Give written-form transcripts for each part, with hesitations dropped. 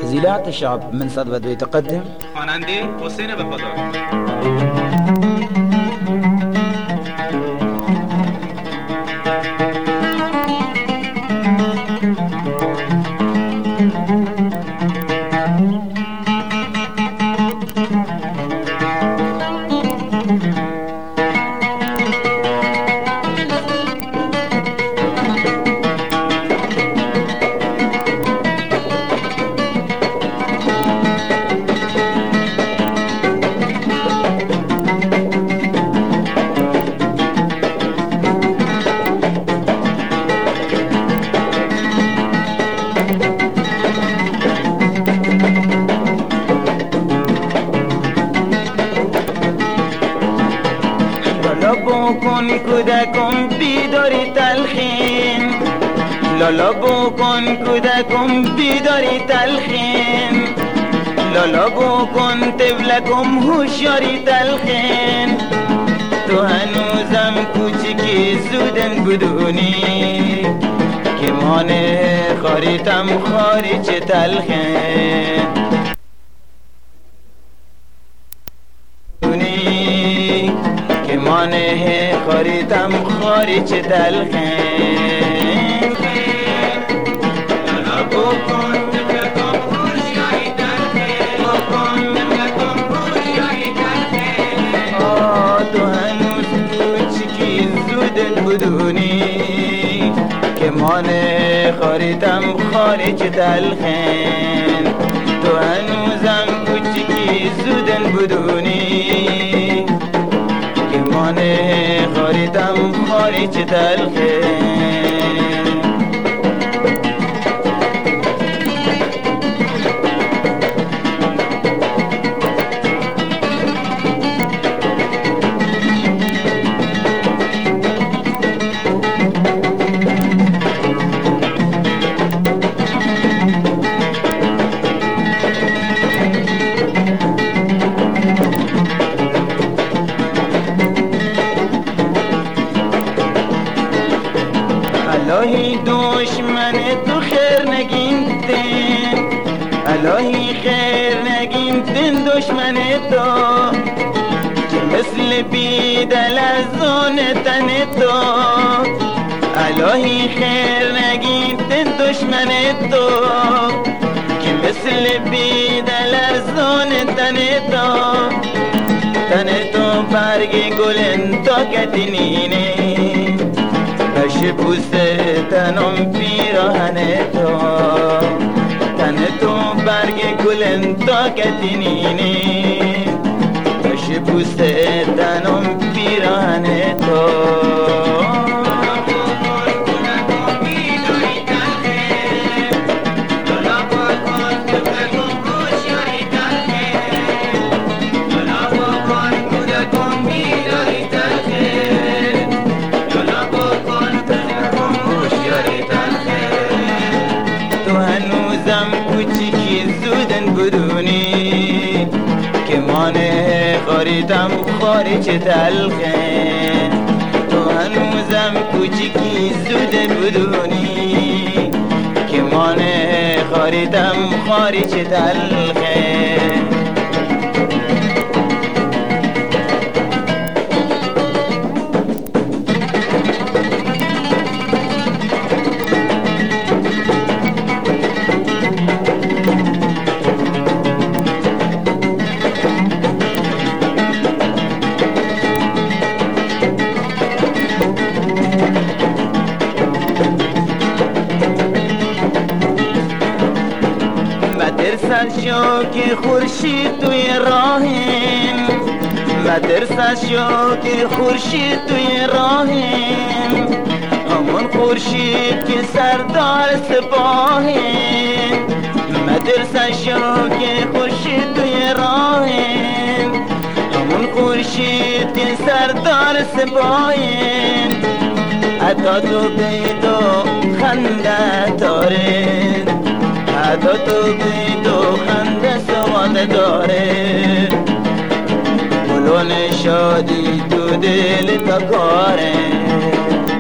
تسجيلات شاب من صدبة يتقدم خواننده حسین وفادار. بکن کودکم بیداری تلخین، لالا بکن کودکم بیداری تلخین، لالا بکن طفلکم هوشیاری تلخین. تو هنوزم کوچیکی زودن بدونی که مانه خاریتم خاری چه تلخین. مانه خاریتم خاری چه تلخین. لالا بکن طفلکم هوشیاری تلخین، بکن طفلکم هوشیاری تلخین. تو هنوز کوچیکی زودن بدونی که مانه خاریتم خاری چه تلخین. تو هنوزم کوچیکی زودن بدونی مانه خاریتم خاری چه تلخین. الهی دشمن تو خیر نگیمتن، الهی خیر نگیمتن دشمن تو که مثل بیدل از آن تن تو. الهی خیر نگیمتن دشمن تو که مثل بیدل از آن تن تو. تن تو برگ گلن تا کتنینه بش پوست تنم پیراهن تو. تن تو برگ گلن تا کتنینی بش پوست تنم پیراهن تو. بدونی که مانه خاریتم خاری چه تلخین. تو هنوزم کوچیکی زوده بدونی که مانه خاریتم خاری چه تلخین. مدرسه شو که خورشید توی راهیم، مدرسه شو که خورشید توی راهیم، همون خورشید که سردار سپاهیم. مدرسه شو که خورشید توی راهیم، همون خورشید که سردار سپاهیم. حتی تو بیدو خنده دارین، حتی تو بیدو خنده سواده داره. گلون شادی تو دل تا کاره،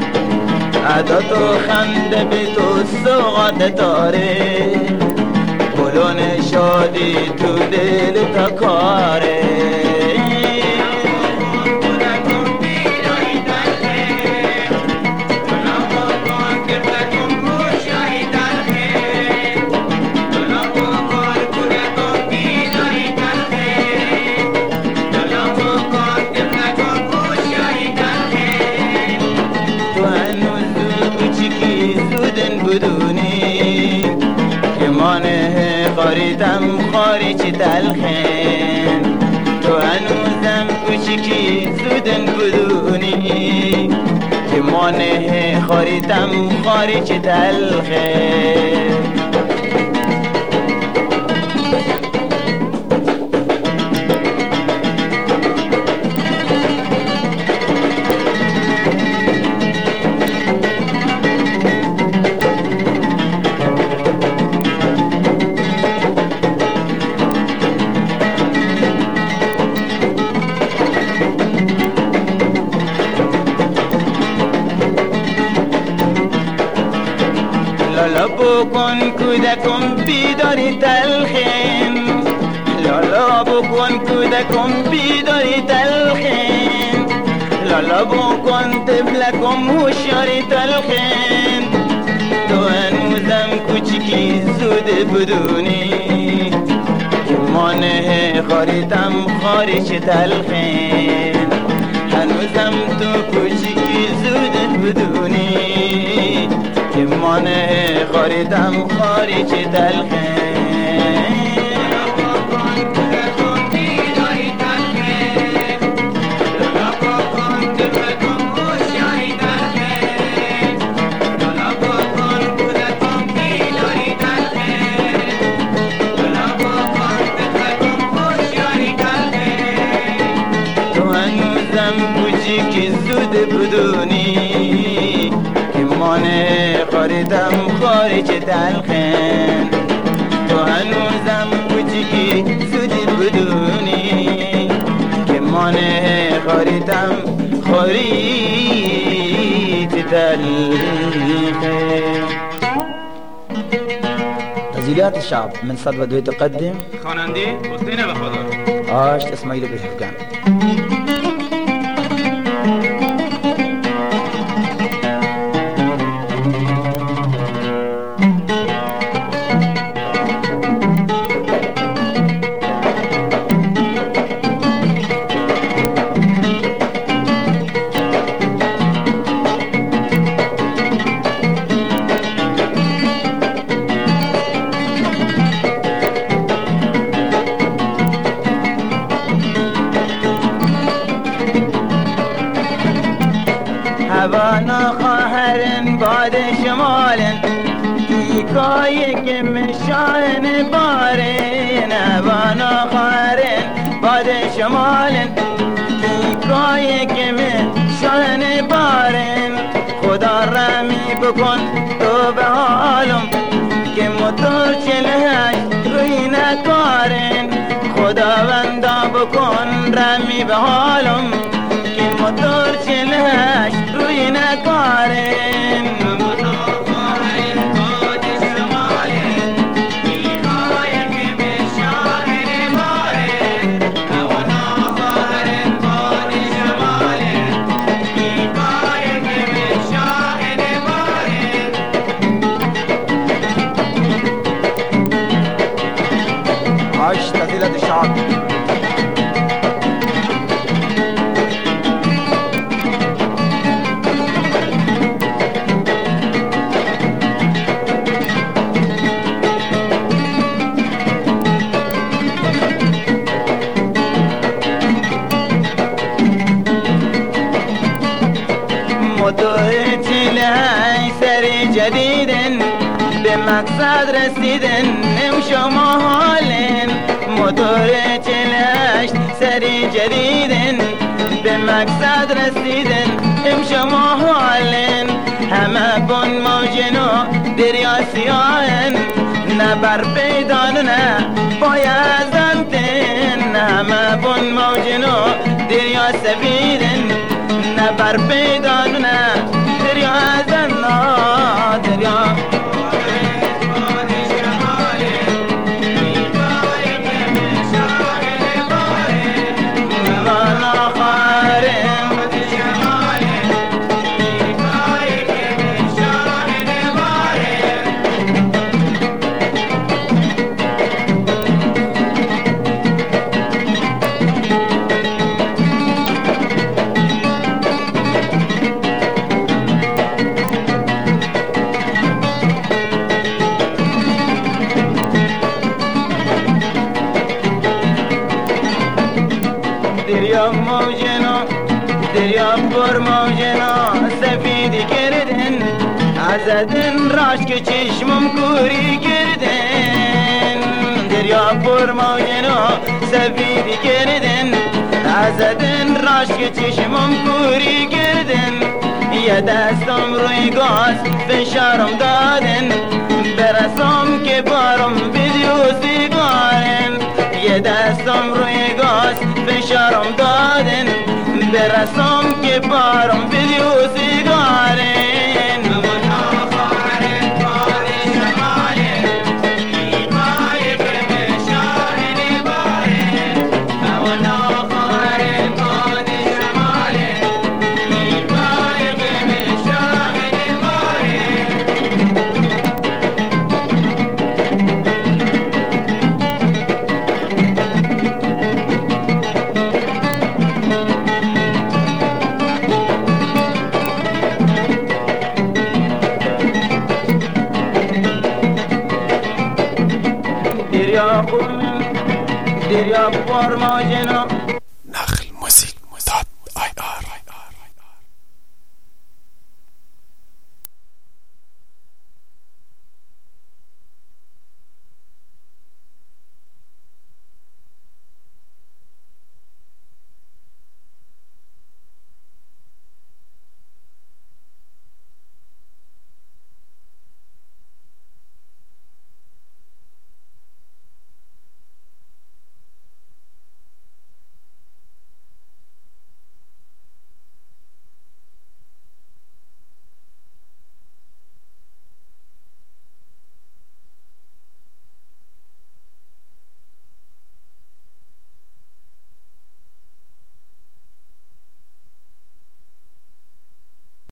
حتی تو خنده بی تو سواده داره. گلون شادی تو دل تا کاره بدونی که مانه خاریدم خاری چی تلخین تو هنوزم کوچیکی زودن بدونی که مانه خاریدم خاری چی تلخین لالا بکن کودکم بیداری تلخین لالا بکن کودکم بیداری تلخین لالا بکن طفلکم هوشیاری تلخین تو هنوزم کوچیکی زود بدونی که مانه خاریدم خاری چه تلخین هنوزم تو کوچیکی زود بدونی که مانه خاریدم خاری چه تلخین تو هنوزم کوچیکی زود بدونی که مانه خاریدم خاری چه تلخین تو هنوزم کوچیکی زود بدونی که مانه خاریدم خاری چه تلخین. تسجيلات الشعب من صدى بدوي تقدم خواننده حسین وفادار. عاشت اسماعيل بشفقان. هوانا خواهرن باد شمالن ایکایی که مشاهن بارن هوانا خواهرن باد شمالن ایکایی که مشاهن بارن خدا رحمی بکن تو به حالم که موتور چلهش روی نکارن خداوندا بکن رحمی به حالم که موتور چلهش روی نکارن عاشت تسجيلات الشعب. موتور چلهش سری جدیدن به مقصد رسیدن نمشو محالن موتور چلهش سری جدیدن به مقصد رسیدن نمشو محالن همه بون موجنو دریا سیاهن نه بر پیدان نه باید زنتن همه بون موجنو دریا سفیدن نه بر پیدان نه دریا زن دریا دریا موجنا دریا پر موجنا سفیدی کردن ازدن راش که چشمم کوری کردن دریا پر موجنا سفیدی کردن ازدن راش که چشمم کوری کردن یه دستم روی گاز فشارم دادن برسم که بارم بدیو سیگارن یه دستم روی گاز فشارم دادن برسم که بارم بدیو سیگارن دریا پر موجنا